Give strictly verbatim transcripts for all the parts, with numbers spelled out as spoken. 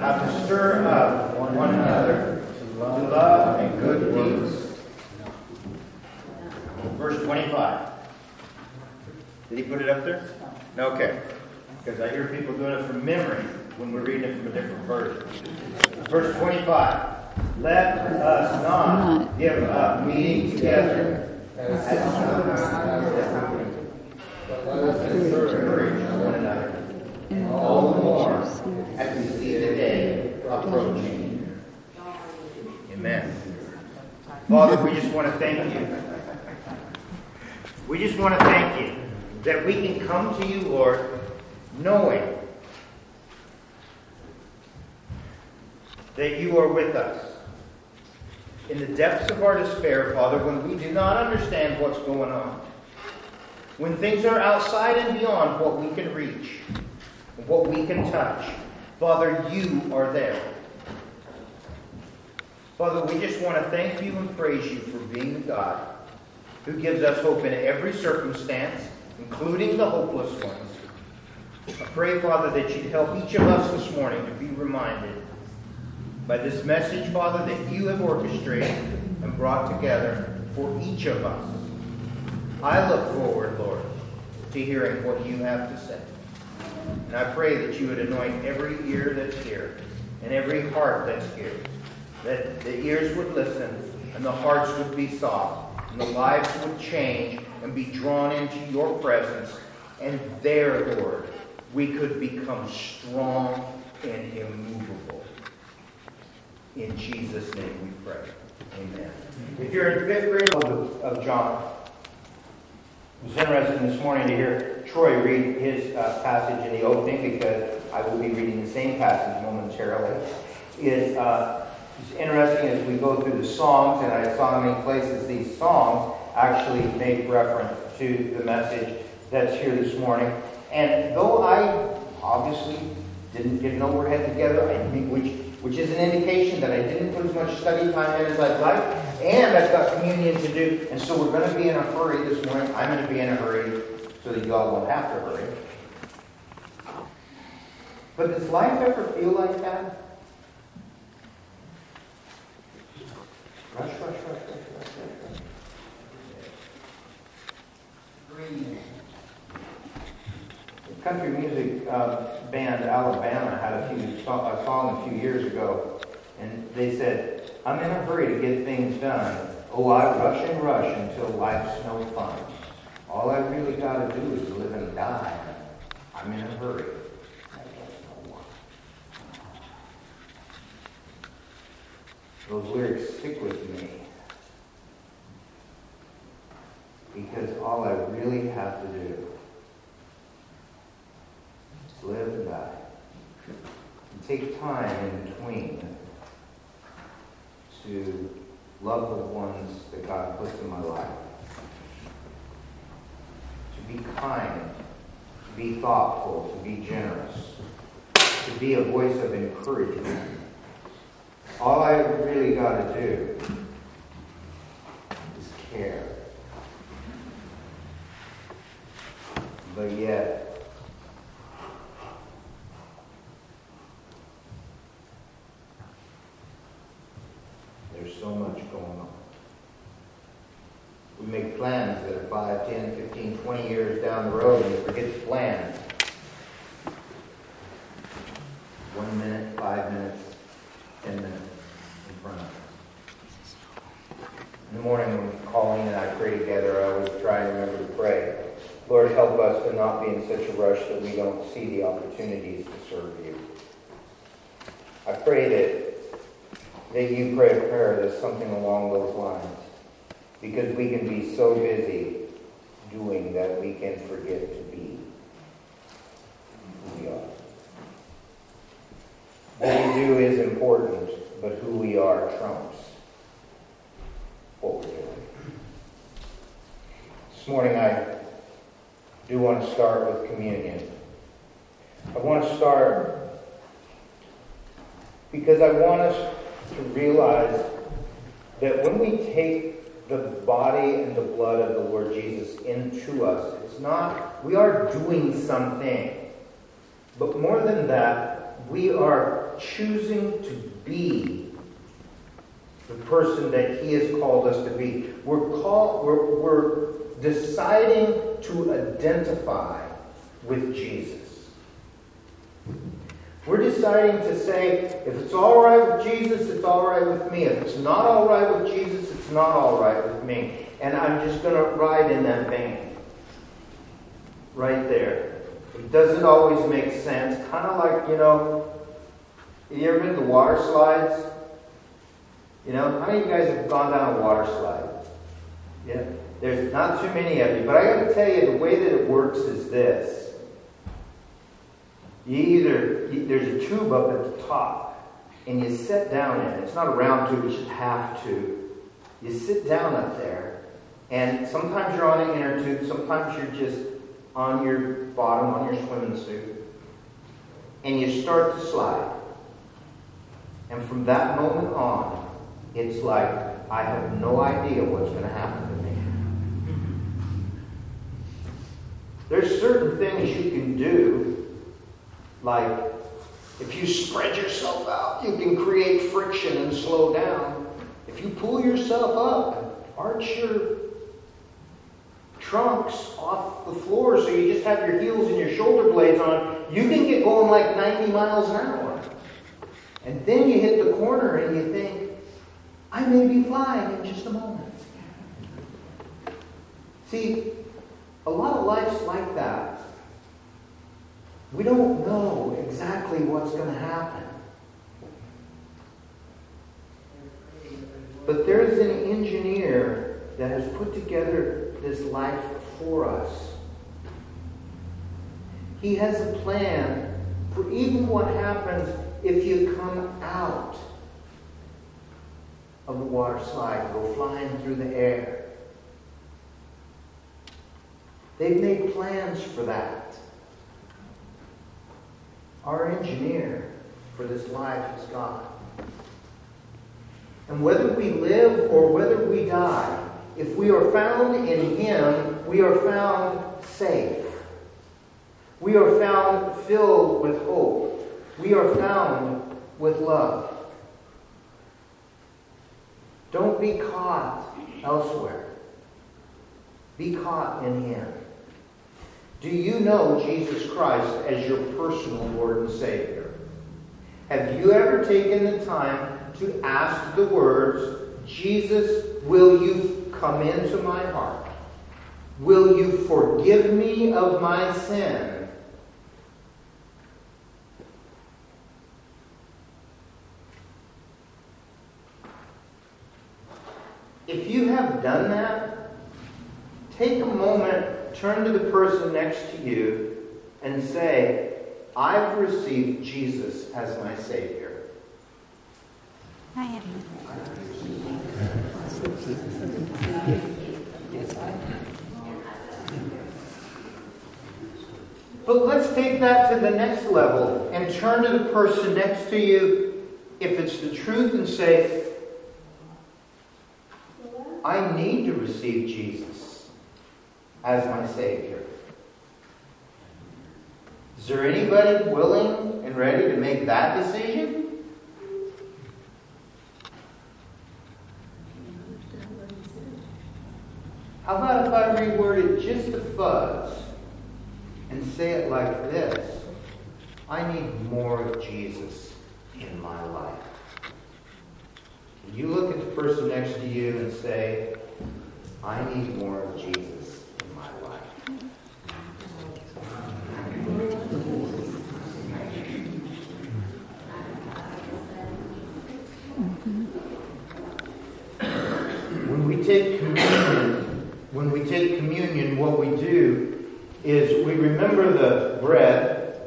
how to stir up one another to love and good deeds. Verse twenty-five. Did he put it up there? Okay. Because I hear people doing it from memory when we're reading it from a different version. Verse twenty-five. Let us not give up meeting together as but let us encourage one another, and all the more as we see the day approaching. Amen. Father, we just want to thank you. We just want to thank you that we can come to you, Lord, knowing that you are with us. In the depths of our despair, Father, when we do not understand what's going on, when things are outside and beyond what we can reach, what we can touch, Father, you are there. Father, we just want to thank you and praise you for being the God who gives us hope in every circumstance, including the hopeless ones. I pray, Father, that you'd help each of us this morning to be reminded by this message, Father, that you have orchestrated and brought together for each of us. I look forward, Lord, to hearing what you have to say. And I pray that you would anoint every ear that's here and every heart that's here, that the ears would listen and the hearts would be soft and the lives would change and be drawn into your presence. And there, Lord, we could become strong and immovable. In Jesus' name we pray. Amen. If you're in fifth grade of, of John, it was interesting this morning to hear Troy read his uh, passage in the opening, because I will be reading the same passage momentarily. It, uh, it's interesting as we go through the songs, and I saw in many places these songs actually make reference to the message that's here this morning. And though I obviously didn't get an overhead together, I think which which is an indication that I didn't put as much study time in as I'd like, and I've got communion to do, and so we're going to be in a hurry this morning. I'm going to be in a hurry so that you all won't have to hurry. But does life ever feel like that? Rush, rush, rush, rush, rush, rush, rush. Breathe. The country music uh, band Alabama had a few a song a few years ago, and they said, "I'm in a hurry to get things done. Oh, I rush and rush until life's no fun. All I really got to do is live and die. I'm in a hurry." Those lyrics stick with me, because all I really have to do is live and die. And take time in between to love the ones that God puts in my life. To be kind, to be thoughtful, to be generous, to be a voice of encouragement. All I really got to do is care. But yet, there's so much going on. We make plans that are five, ten, fifteen, twenty years down the road, and we forget the plans. One minute, five minutes, ten minutes in front of us. In the morning when Colleen and I pray together, I always try and remember to pray, Lord, help us to not be in such a rush that we don't see the opportunities to serve you. I pray that, that you pray a prayer that's something along those lines, because we can be so busy doing that we can forget to be who we are. What we do is important, but who we are trumps what we're doing. This morning I do want to start with communion. I want to start because I want us to realize that when we take the body and the blood of the Lord Jesus into us, it's not, we are doing something. But more than that, we are choosing to be the person that He has called us to be. We're called, we're, we're deciding to identify with Jesus. We're deciding to say, if it's all right with Jesus, it's all right with me. If it's not all right with Jesus, it's not all right with me. And I'm just going to ride in that vein. Right there. It doesn't always make sense. Kind of like, you know, you ever been to water slides? You know, how many of you guys have gone down a water slide? Yeah. There's not too many of you. But I got to tell you, the way that it works is this. You either, you, there's a tube up at the top, and you sit down in it. It's not a round tube, it's just half tube. You sit down up there, and sometimes you're on an inner tube, sometimes you're just on your bottom, on your swimming suit, and you start to slide. And from that moment on, it's like, I have no idea what's going to happen to me. There's certain things you can do. Like, if you spread yourself out, you can create friction and slow down. If you pull yourself up, arch your trunks off the floor so you just have your heels and your shoulder blades on, you can get going like ninety miles an hour. And then you hit the corner and you think, I may be flying in just a moment. See, a lot of life's like that. We don't know exactly what's going to happen. But there's an engineer that has put together this life for us. He has a plan for even what happens if you come out of the water slide, go flying through the air. They've made plans for that. Our engineer for this life is God. And whether we live or whether we die, if we are found in Him, we are found safe. We are found filled with hope. We are found with love. Don't be caught elsewhere. Be caught in Him. Do you know Jesus Christ as your personal Lord and Savior? Have you ever taken the time to ask the words, Jesus, will you come into my heart? Will you forgive me of my sin? If you have done that, take a moment, turn to the person next to you and say, I've received Jesus as my Savior. Hi, But let's take that to the next level and turn to the person next to you, if it's the truth, and say, I need to receive Jesus as my Savior. Is there anybody willing and ready to make that decision? How about if I reword it just a fuzz and say it like this? I need more of Jesus in my life. You look at the person next to you and say, I need more of Jesus in my life. When we take communion, when we take communion, what we do is we remember the bread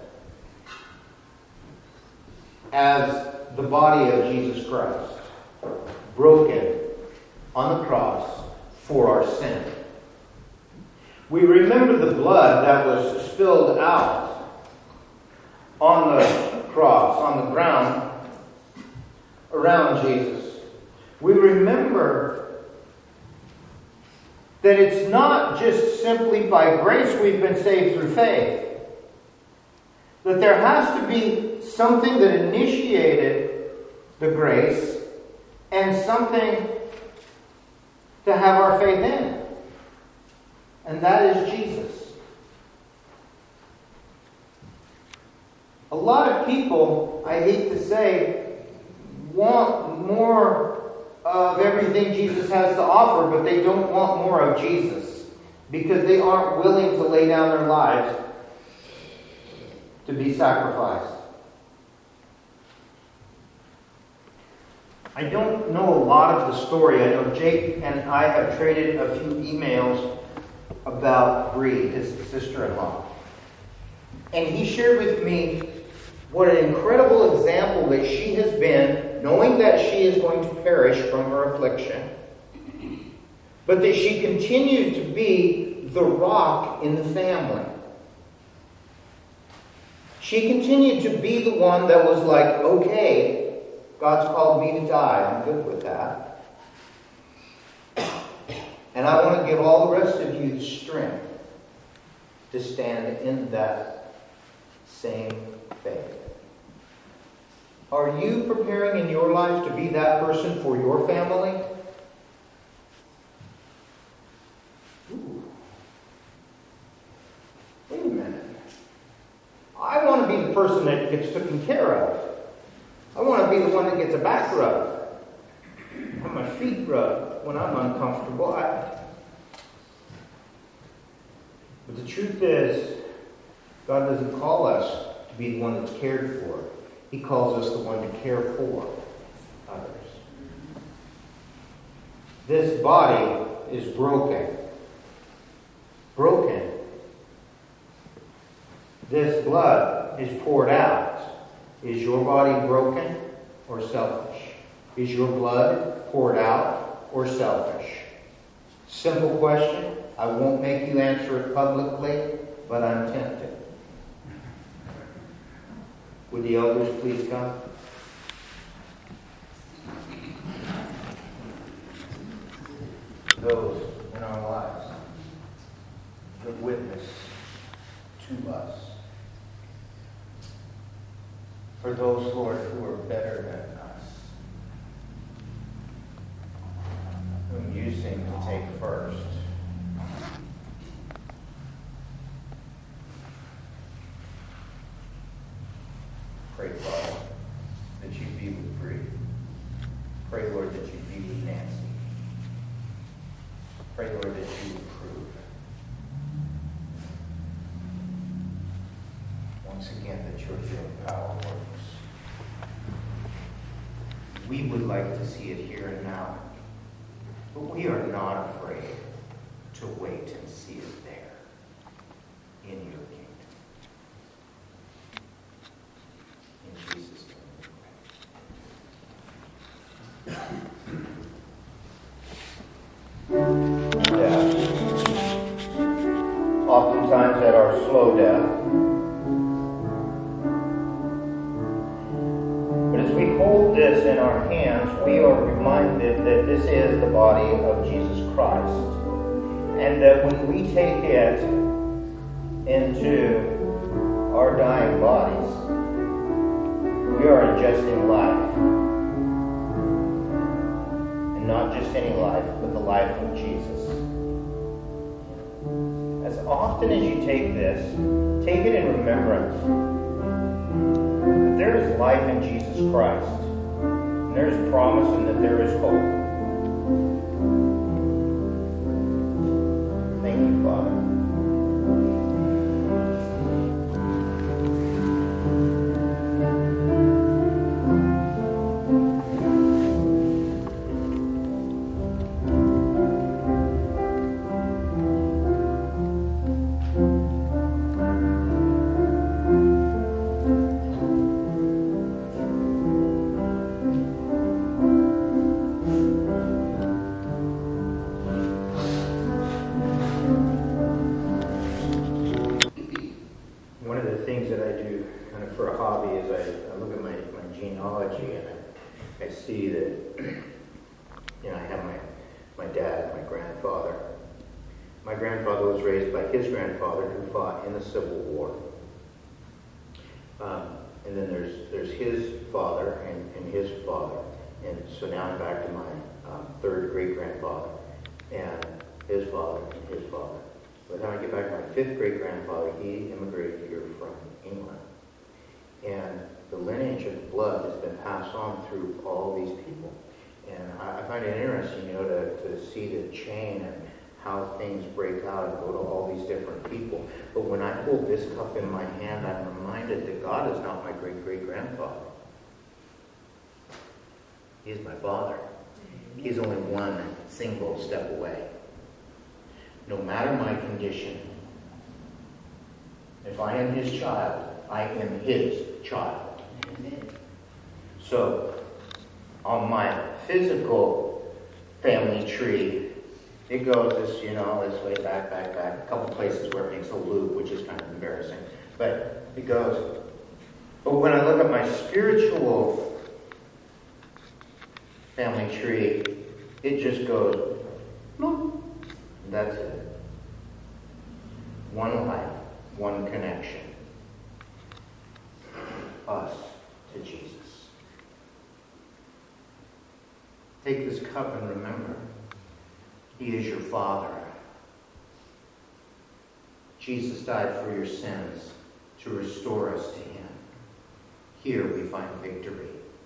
as the body of Jesus Christ, broken on the cross for our sin. We remember the blood that was spilled out on the cross, on the ground around Jesus. We remember that it's not just simply by grace we've been saved through faith. That there has to be something that initiated the grace and something to have our faith in. And that is Jesus. A lot of people, I hate to say, want more of everything Jesus has to offer, but they don't want more of Jesus because they aren't willing to lay down their lives to be sacrificed. I don't know a lot of the story. I know Jake and I have traded a few emails about Bree, his sister-in-law. And he shared with me what an incredible example that she has been, knowing that she is going to perish from her affliction, but that she continued to be the rock in the family. She continued to be the one that was like, okay, God's called me to die. I'm good with that. And I want to give all the rest of you the strength to stand in that same faith. Are you preparing in your life to be that person for your family? Ooh. Wait a minute. I want to be the person that gets taken care of. I want to be the one that gets a back rub and my feet rubbed when I'm uncomfortable. I... But the truth is, God doesn't call us to be the one that's cared for. He calls us the one to care for others. This body is broken. Broken. This blood is poured out. Is your body broken or selfish? Is your blood poured out or selfish? Simple question. I won't make you answer it publicly, but I'm tempted. Would the elders please come? Those in our lives that witness to us. For those, Lord, who are better than us, whom you seem to take first. Pray, Father, that you be with Bree. Pray, Lord, that you be with Nancy. Pray, Lord, that you approve. Once again, that your healing power works. We would like to see it here and now, but we are not afraid to wait and see it there in your kingdom. In Jesus' name. Death. Oftentimes at our slow death, hold this in our hands, we are reminded that this is the body of Jesus Christ. And that when we take it into our dying bodies, we are ingesting life. And not just any life, but the life of Jesus. As often as you take this, take it in remembrance. There is life in Jesus Christ. And there is promise and that there is hope. Thank you, Father. and then there's there's his father and, and his father. And so now I'm back to my um, third great-grandfather and his father and his father. By the time I get back to my fifth great-grandfather, he immigrated here from England. And the lineage of blood has been passed on through all these people. And I, I find it interesting, you know, to, to see the chain and how things break out and go to all these different people. But when I hold this cup in my hand, I'm reminded that God is not my great-great-grandfather. He is my Father. He is only one single step away. No matter my condition, if I am his child, I am his child. So, on my physical family tree, it goes this, you know, this way, back, back, back. A couple places where it makes a loop, which is kind of embarrassing. But it goes. But when I look at my spiritual family tree, it just goes, no. That's it. One life, one connection. Us to Jesus. Take this cup and remember, he is your Father. Jesus died for your sins to restore us to him. Here we find victory.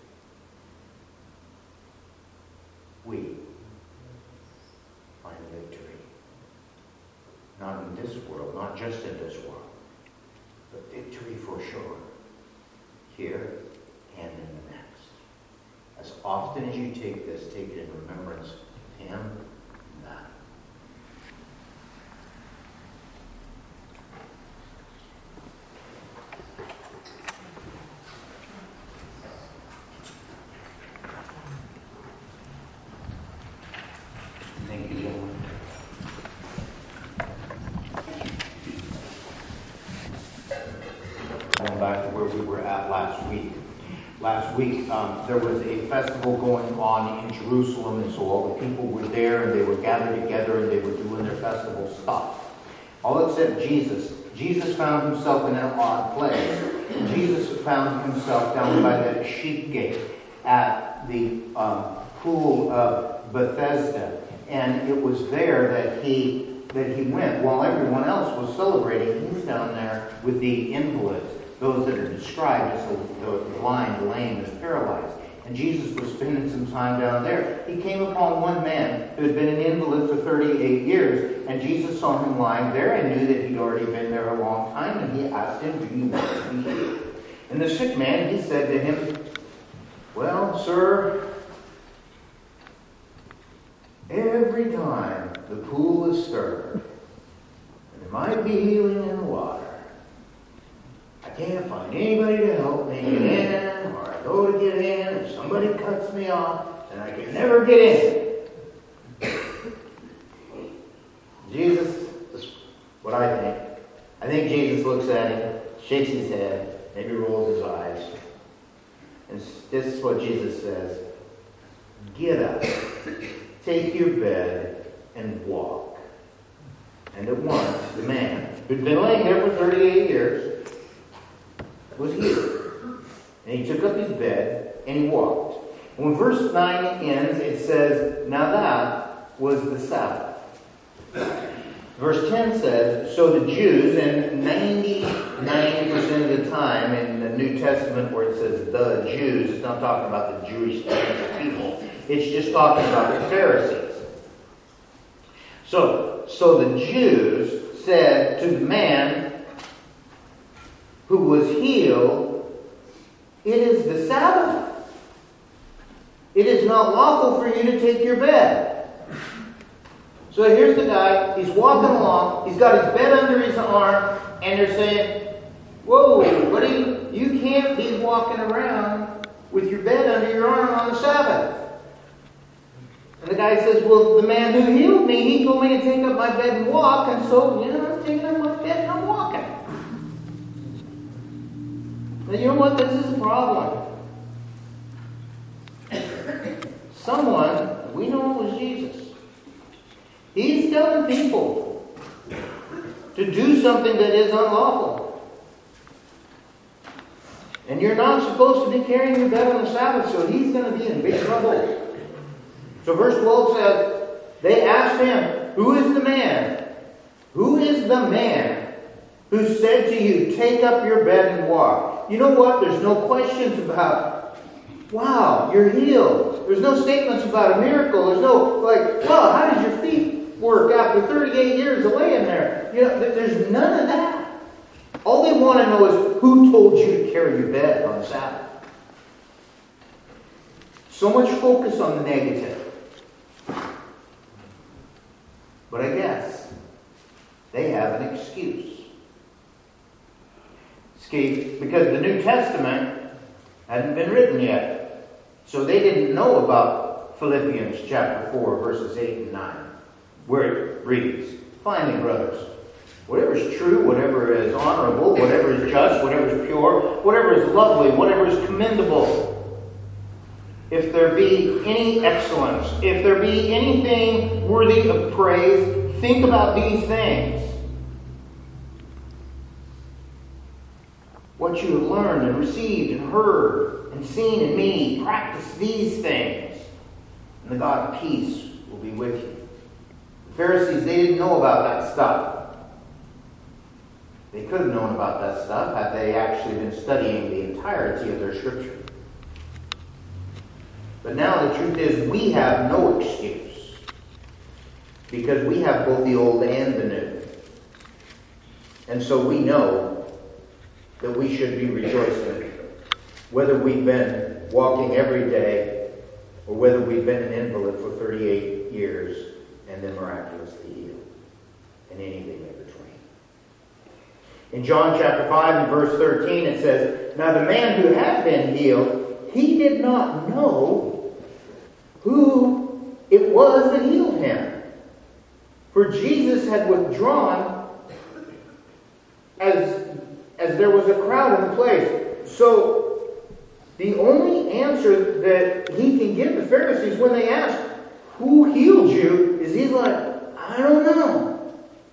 We find victory. Not in this world, not just in this world, but victory for sure. Here and in the next. As often as you take this, take it in remembrance of him and that. Thank you, gentlemen. Going back to where we were at last week. Last week, um, there was a festival going on in Jerusalem, and so all the people were there, and they were gathered together, and they were doing their festival stuff. All except Jesus. Jesus found himself in an odd place. Jesus found himself down by the sheep gate at the um, pool of Bethesda, and it was there that he that he went. While everyone else was celebrating, he was down there with the invalids, those that are described as the, the blind, the lame, and paralyzed. And Jesus was spending some time down there. He came upon one man who had been an invalid for thirty-eight years, and Jesus saw him lying there and knew that he'd already been there a long time, and he asked him, "Do you want to be healed?" And the sick man, he said to him, "Well, sir, every time the pool is stirred, and there might be healing in the water, I can't find anybody to help me get in, or I go to get in, and somebody cuts me off, and I can never get in." Jesus, this is what I think. I think Jesus looks at him, shakes his head, maybe rolls his eyes. And this is what Jesus says. "Get up, take your bed, and walk." And at once, the man, who'd been laying there for thirty-eight years, was healed. And he took up his bed, and he walked. And when verse nine ends, it says, "Now that was the Sabbath." Verse ten says, "So the Jews," and ninety-nine percent of the time in the New Testament where it says the Jews, it's not talking about the Jewish people. It's just talking about the Pharisees. So, so the Jews said to the man who was healed, "It is the Sabbath. It is not lawful for you to take your bed." So here's the guy, he's walking along, he's got his bed under his arm, and they're saying, "Whoa, buddy, you can't be walking around with your bed under your arm on the Sabbath." And the guy says, "Well, the man who healed me, he told me to take up my bed and walk, and so, you know, I'm taking up my bed and I'm walking." And you know what? This is a problem. Someone, we know it was Jesus, he's telling people to do something that is unlawful. And you're not supposed to be carrying your bed on the Sabbath, so he's going to be in big trouble. So verse twelve says, they asked him, who is the man? Who is the man who said to you, take up your bed and walk? You know what? There's no questions about, wow, you're healed. There's no statements about a miracle. There's no, like, well, how did your feet work after thirty-eight years of laying there? You know, there's none of that. All they want to know is, who told you to carry your bed on the Sabbath? So much focus on the negative. But I guess they have an excuse. See, because the New Testament hadn't been written yet. So they didn't know about Philippians chapter four, verses eight and nine, where it reads, finally, brothers, whatever is true, whatever is honorable, whatever is just, whatever is pure, whatever is lovely, whatever is commendable, if there be any excellence, if there be anything worthy of praise, think about these things. What you have learned and received and heard and seen in me, practice these things, and the God of peace will be with you. The Pharisees, they didn't know about that stuff. They could have known about that stuff had they actually been studying the entirety of their scripture. But now the truth is, we have no excuse, because we have both the old and the new. And so we know that we should be rejoicing, whether we've been walking every day or whether we've been an invalid for thirty-eight years and then miraculously healed, and anything in between. In John chapter five and verse thirteen it says, now the man who had been healed, he did not know who it was that healed him. For Jesus had withdrawn as, as there was a crowd in the place. So the only answer that he can give the Pharisees when they ask, who healed you? Is he's like, I don't know.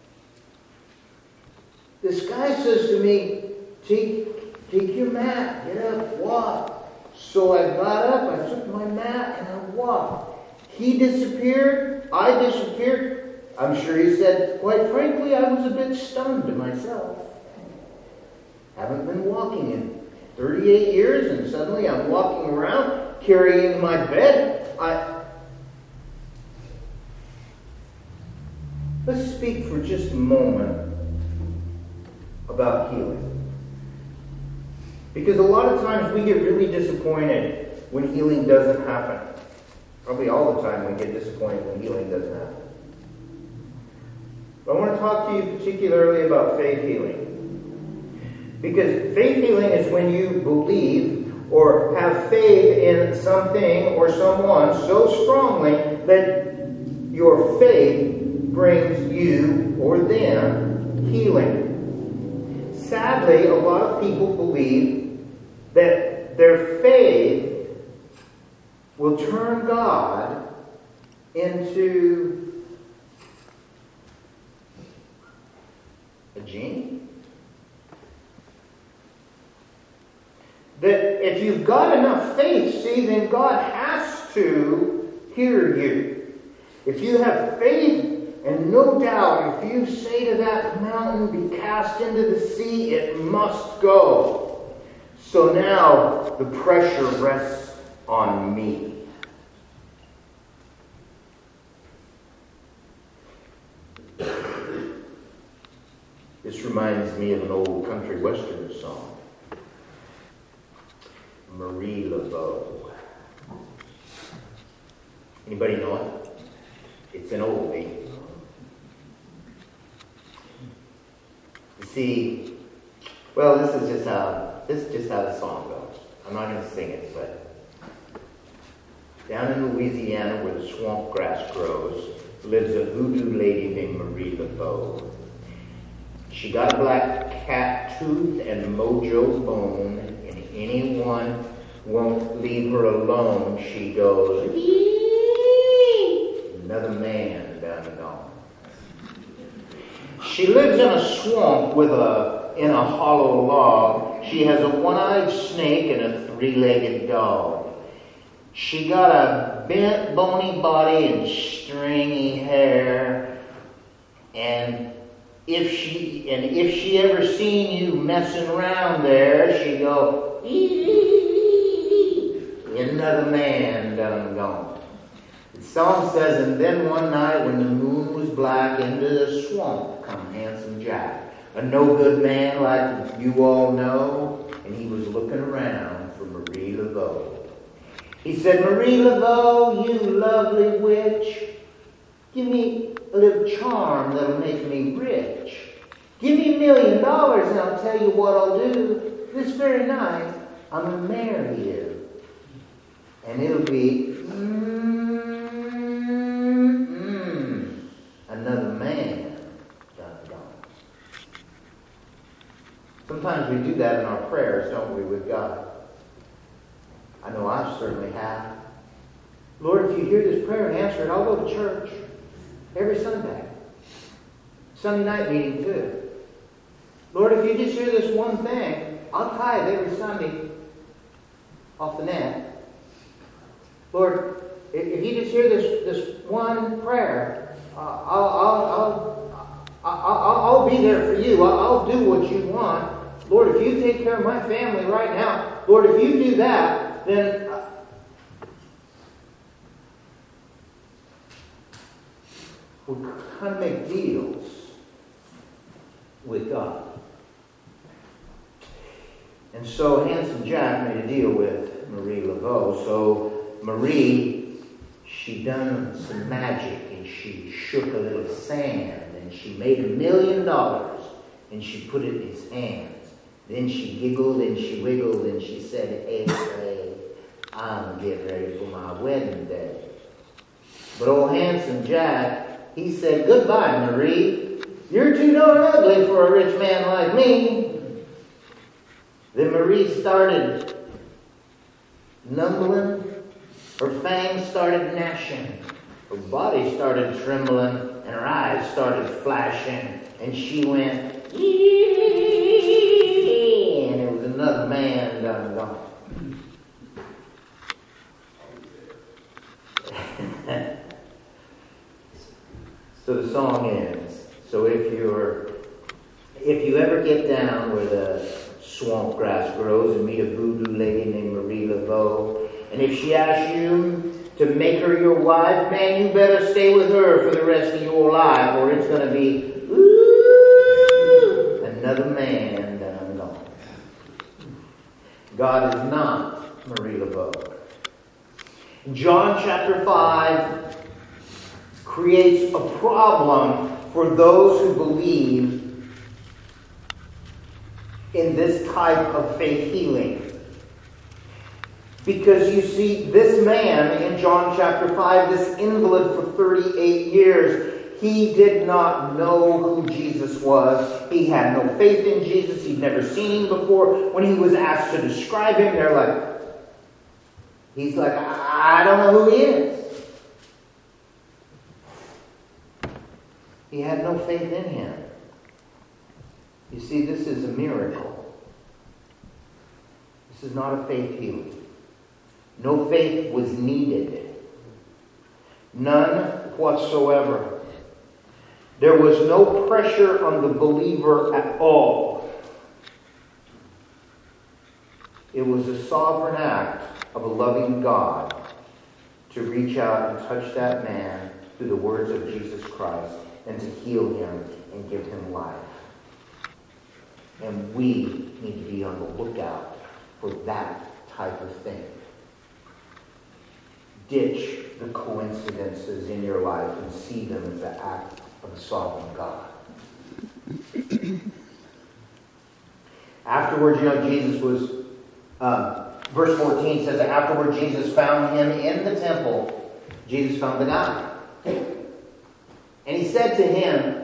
This guy says to me, take, take your mat, get up, walk. So I got up, I took my mat, and I walked. He disappeared, I disappeared. I'm sure he said, quite frankly, I was a bit stunned myself. Haven't been walking in thirty-eight years, and suddenly I'm walking around carrying my bed. I Let's speak for just a moment about healing. Because a lot of times we get really disappointed when healing doesn't happen. Probably all the time we get disappointed when healing doesn't happen. But I want to talk to you particularly about faith healing. Because faith healing is when you believe or have faith in something or someone so strongly that your faith brings you or them healing. Sadly, a lot of people believe that their faith will turn God into a genie. That if you've got enough faith, see, then God has to hear you. If you have faith, and no doubt, if you say to that mountain, be cast into the sea, it must go. So now the pressure rests on me. This reminds me of an old country western song. Marie Laveau. Anybody know it? It's an oldie. You see, well, this is just how this is just how the song goes. I'm not going to sing it, but down in Louisiana, where the swamp grass grows, lives a voodoo lady named Marie Laveau. She got a black cat tooth and mojo bone, and anyone won't leave her alone. She goes, another man down and gone. She lives in a swamp with a in a hollow log. She has a one-eyed snake and a three-legged dog. She got a bent, bony body and stringy hair. And if she and if she ever seen you messing around there, she'd go, another man done gone. The song says, and then one night when the moon was black, into the swamp come Handsome Jack, a no-good man like you all know, and he was looking around for Marie Laveau. He said, Marie Laveau, you lovely witch, give me a little charm that'll make me rich. Give me a million dollars and I'll tell you what I'll do. This very night, I'm going to marry you. And it'll be, mm-mm, another man done gone. Sometimes we do that in our prayers, don't we, with God? I know I certainly have. Lord, if you hear this prayer and answer it, I'll go to church every Sunday. Sunday night meeting too. Lord, if you just hear this one thing, I'll tithe every Sunday off the net. Lord, if you just hear this, this one prayer, uh, I'll, I'll, I'll, I'll, I'll be there for you. I'll, I'll do what you want. Lord, if you take care of my family right now, Lord, if you do that, then uh, we kind of make deals with God. And so Handsome Jack made a deal with Marie Laveau. So Marie, she done some magic and she shook a little sand and she made a million dollars and she put it in his hands. Then she giggled and she wiggled and she said, hey, hey, I'm getting ready for my wedding day. But old Handsome Jack, he said, goodbye, Marie. You're too darn ugly for a rich man like me. Then Marie started numbling. Her fangs started gnashing. Her body started trembling. And her eyes started flashing. And she went, ee, and it was another man done gone. So the song ends. So if you're, if you ever get down where the swamp grass grows and meet a voodoo lady named Marie Laveau, and if she asks you to make her your wife, man, you better stay with her for the rest of your life, or it's going to be, ooh, another man done gone. God is not Marie Laveau. John chapter five creates a problem for those who believe in this type of faith healing. Because you see, this man in John chapter five, this invalid for thirty-eight years, he did not know who Jesus was. He had no faith in Jesus. He'd never seen him before. When he was asked to describe him, they're like, he's like, I don't know who he is. He had no faith in him. You see, this is a miracle. This is not a faith healing. No faith was needed. None whatsoever. There was no pressure on the believer at all. It was a sovereign act of a loving God to reach out and touch that man through the words of Jesus Christ and to heal him and give him life. And we need to be on the lookout for that type of thing. Ditch the coincidences in your life and see them as the act of a sovereign God. Afterwards, you know, Jesus was, um, verse fourteen says that afterward Jesus found him in the temple. Jesus found the guy. And he said to him,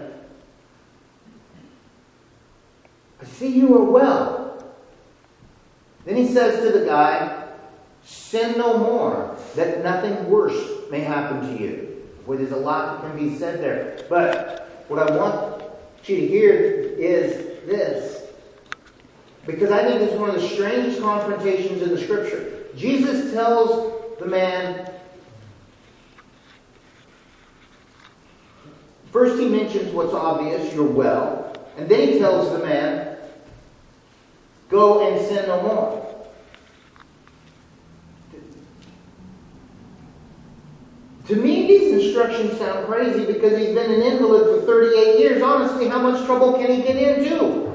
I see you are well. Then he says to the guy, sin no more, that nothing worse may happen to you. Boy, there's a lot that can be said there. But what I want you to hear is this. because I think it's one of the strangest confrontations in the Scripture. Jesus tells the man, first he mentions what's obvious, you're well, and then he tells the man, go and sin no more. To me, these instructions sound crazy because he's been an invalid for thirty-eight years. Honestly, how much trouble can he get into?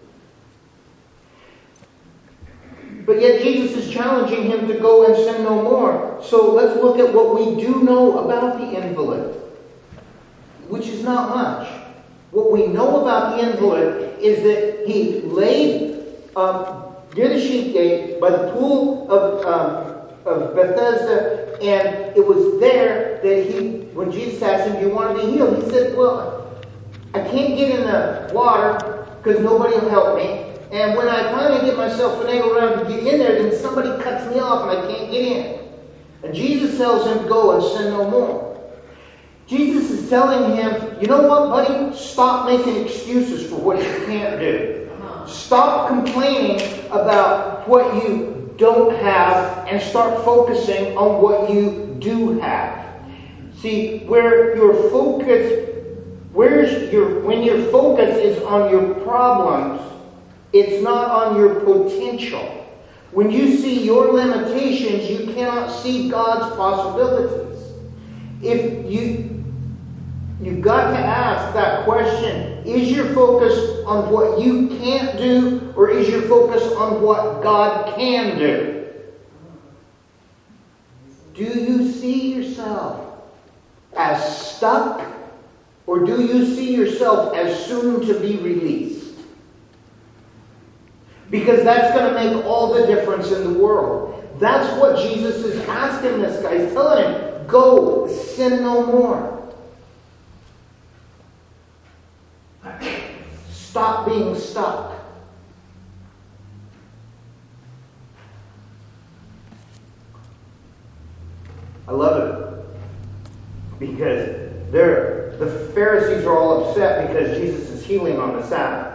But yet Jesus is challenging him to go and sin no more. So let's look at what we do know about the invalid, which is not much. What we know about the invalid is that he laid um, near the sheep gate by the pool of, um, of Bethesda, and it was there that he, when Jesus asked him, do you want to be healed? He said, well, I can't get in the water because nobody will help me. And when I finally get myself finagled around to get in there, then somebody cuts me off and I can't get in. And Jesus tells him, go and sin no more. Jesus is telling him, you know what, buddy? Stop making excuses for what you can't do. Stop complaining about what you don't have and start focusing on what you do have. See, where your focus, where's your, when your focus is on your problems, it's not on your potential. When you see your limitations, you cannot see God's possibilities. If you, you've got to ask that question, is your focus on what you can't do, or is your focus on what God can do? Do you see yourself as stuck, or do you see yourself as soon to be released? Because that's going to make all the difference in the world. That's what Jesus is asking this guy. He's telling him, go, sin no more. Stop being stuck. I love it. Because they're, the Pharisees are all upset because Jesus is healing on the Sabbath.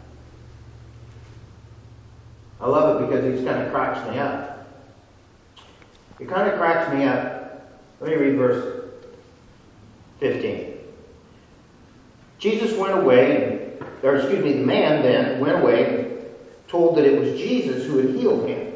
I love it because it just kind of cracks me up. It kind of cracks me up. Let me read verse fifteen. Jesus went away, and, or excuse me, the man then went away and told that it was Jesus who had healed him.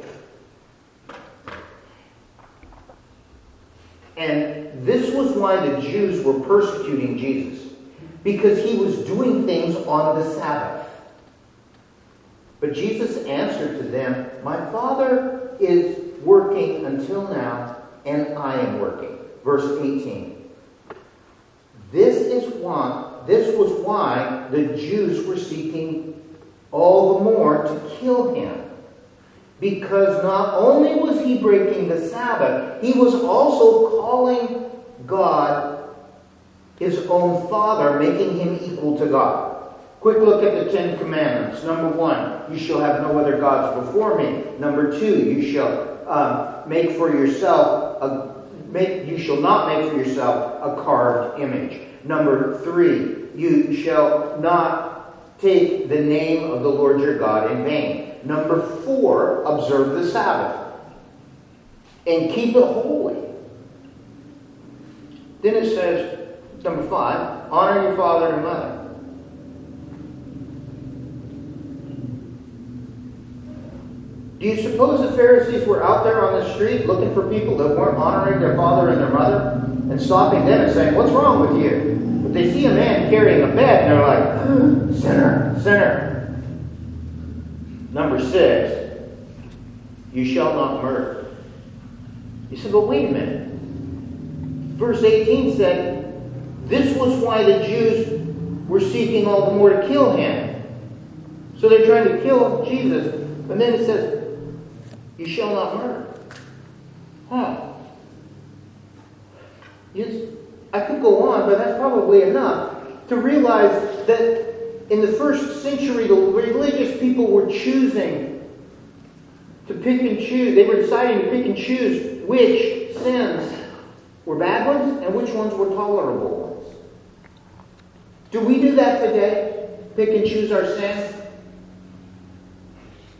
And this was why the Jews were persecuting Jesus, because he was doing things on the Sabbath. But Jesus answered to them, my Father is working until now, and I am working. Verse eighteen. This is why, this was why the Jews were seeking all the more to kill him. Because not only was he breaking the Sabbath, he was also calling God his own Father, making him equal to God. Quick look at the Ten Commandments. Number one, you shall have no other gods before me. Number two, you shall um, make for yourself a make. You shall not make for yourself a carved image. Number three, you shall not take the name of the Lord your God in vain. Number four, observe the Sabbath and keep it holy. Then it says, number five, honor your father and mother. Do you suppose the Pharisees were out there on the street looking for people that weren't honoring their father and their mother and stopping them and saying, what's wrong with you? But they see a man carrying a bed and they're like, sinner, sinner. Number six, you shall not murder. You said, but wait a minute. Verse eighteen said, this was why the Jews were seeking all the more to kill him. So they're trying to kill Jesus. And then it says, you shall not murder. Huh. Yes, I could go on, but that's probably enough to realize that in the first century, the religious people were choosing to pick and choose. They were deciding to pick and choose which sins were bad ones and which ones were tolerable ones. Do we do that today? Pick and choose our sins?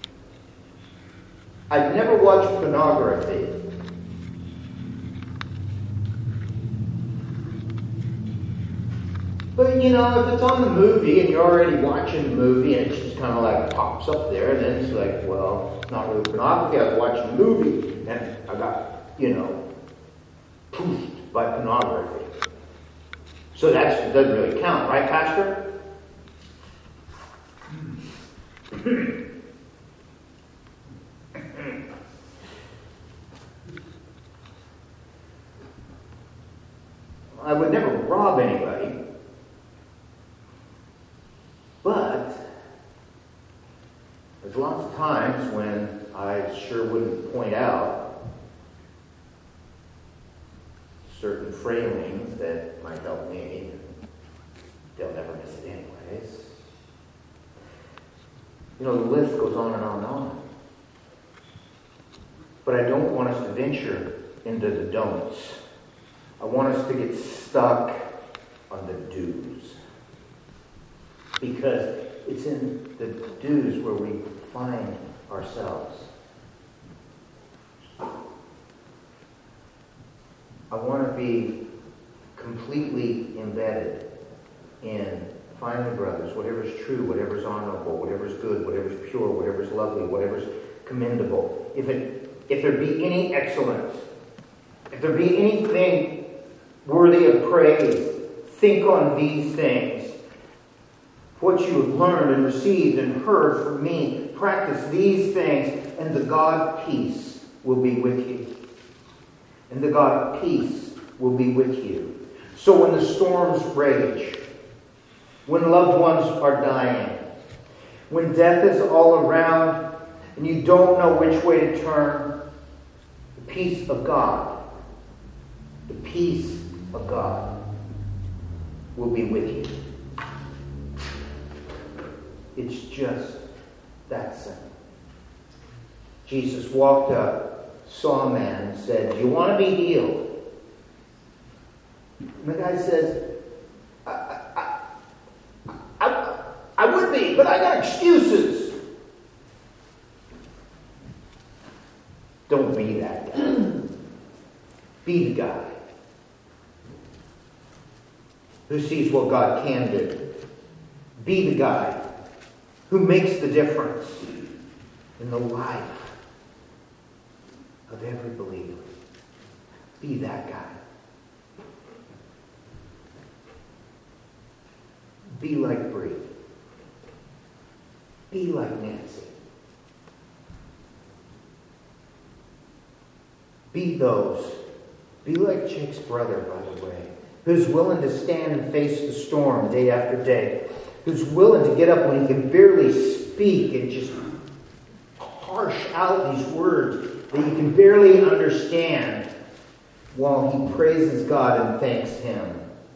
I've never watched pornography. But, you know, if it's on the movie and you're already watching the movie and it just kind of like pops up there, then it's like, well, it's not really pornography. I was watching the movie and I got, you know, poofed by pornography. So that doesn't really count, right, Pastor? I would never rob anybody. But there's lots of times when I sure wouldn't point out certain frailings that might help me. They'll never miss it anyways. You know, the list goes on and on and on. But I don't want us to venture into the don'ts. I want us to get stuck on the do's. Because it's in the do's where we find ourselves. I want to be completely embedded in finding brothers, whatever's true, whatever's honorable, whatever's good, whatever's pure, whatever's lovely, whatever's commendable. If it, if there be any excellence, if there be anything worthy of praise, think on these things. What you have learned and received and heard from me, practice these things, and the God of peace will be with you. And the God of peace will be with you. So when the storms rage, when loved ones are dying, when death is all around and you don't know which way to turn, the peace of God, the peace of God will be with you. It's just that simple. Jesus walked up, saw a man, and said, "Do you want to be healed?" And the guy says, I, I, I, I would be, but I got excuses. Don't be that guy. Be the guy who sees what God can do. Be the guy who makes the difference in the life of every believer. Be that guy. Be like Bree. Be like Nancy. Be those. Be like Chick's brother, by the way, who's willing to stand and face the storm day after day. Who's willing to get up when he can barely speak and just harsh out these words that you can barely understand while he praises God and thanks Him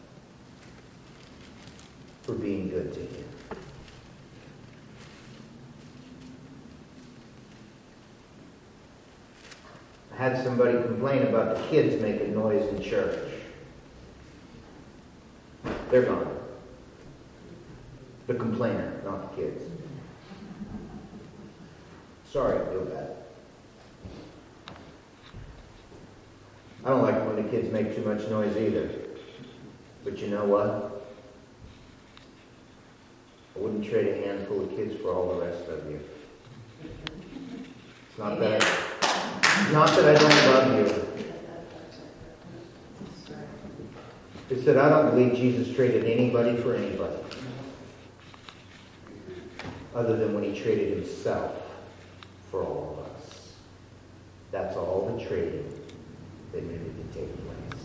for being good to him. I had somebody complain about the kids making noise in church. They're gone. The complainer, not the kids. Sorry, I feel bad. I don't like when the kids make too much noise either. But you know what? I wouldn't trade a handful of kids for all the rest of you. It's not that I, not that I don't love you. It's that I don't believe Jesus traded anybody for anybody. Other than when he traded himself for all of us. That's all the trading that needed to take place.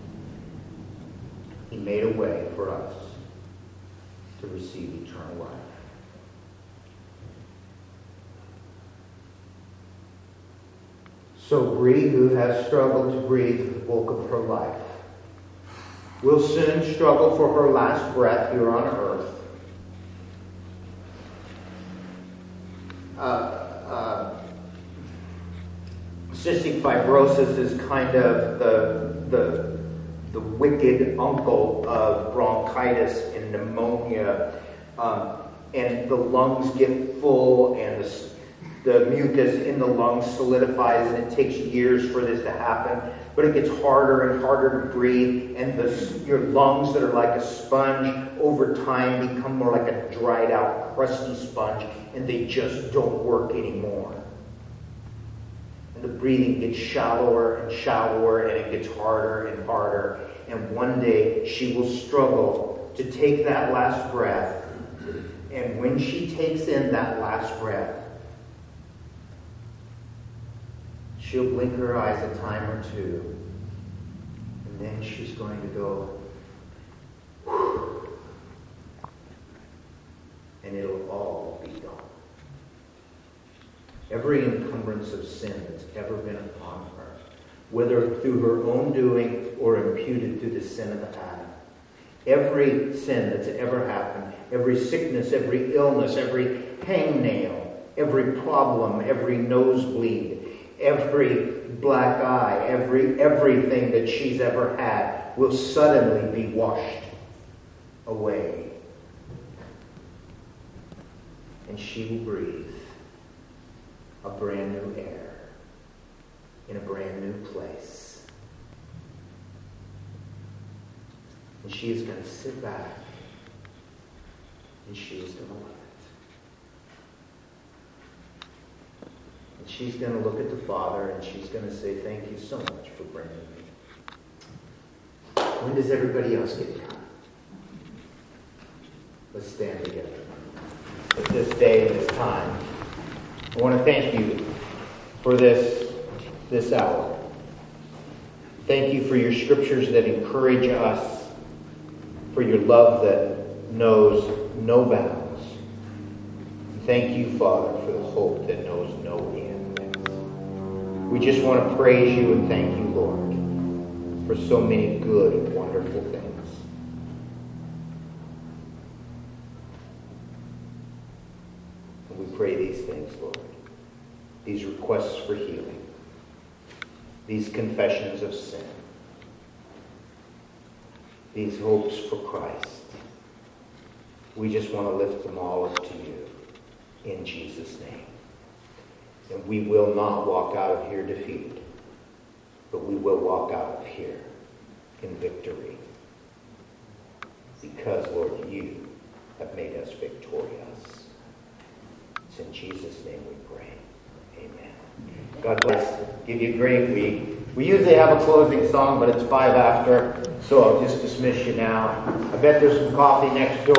He made a way for us to receive eternal life. So Bree, who has struggled to breathe the bulk of her life, will soon struggle for her last breath here on earth. Uh, uh, cystic fibrosis is kind of the, the, the wicked uncle of bronchitis and pneumonia. Um, and the lungs get full and the, the mucus in the lungs solidifies, and it takes years for this to happen. But it gets harder and harder to breathe, and the, your lungs that are like a sponge over time become more like a dried out, crusty sponge, and they just don't work anymore. And the breathing gets shallower and shallower, and it gets harder and harder. And one day she will struggle to take that last breath. And when she takes in that last breath, she'll blink her eyes a time or two. And then she's going to go, whew, and it'll all be gone. Every encumbrance of sin that's ever been upon her, whether through her own doing or imputed through the sin of Adam, every sin that's ever happened, every sickness, every illness, every hangnail, every problem, every nosebleed, every black eye, every everything that she's ever had will suddenly be washed away. And she will breathe a brand new air in a brand new place. And she is going to sit back and she is going to love it. And she's going to look at the Father and she's going to say, thank you so much for bringing me. When does everybody else get down? Let's stand together. At this day and this time, I want to thank you for this, this hour. Thank you for your scriptures that encourage us, for your love that knows no bounds. Thank you, Father, for the hope that knows no end. We just want to praise you and thank you, Lord, for so many good and wonderful things. And we pray these things, Lord, these requests for healing, these confessions of sin, these hopes for Christ. We just want to lift them all up to you in Jesus' name. And we will not walk out of here defeated, but we will walk out of here in victory. Because, Lord, you have made us victorious. It's in Jesus' name we pray. Amen. God bless. Give you a great week. We usually have a closing song, but it's five after, so I'll just dismiss you now. I bet there's some coffee next door.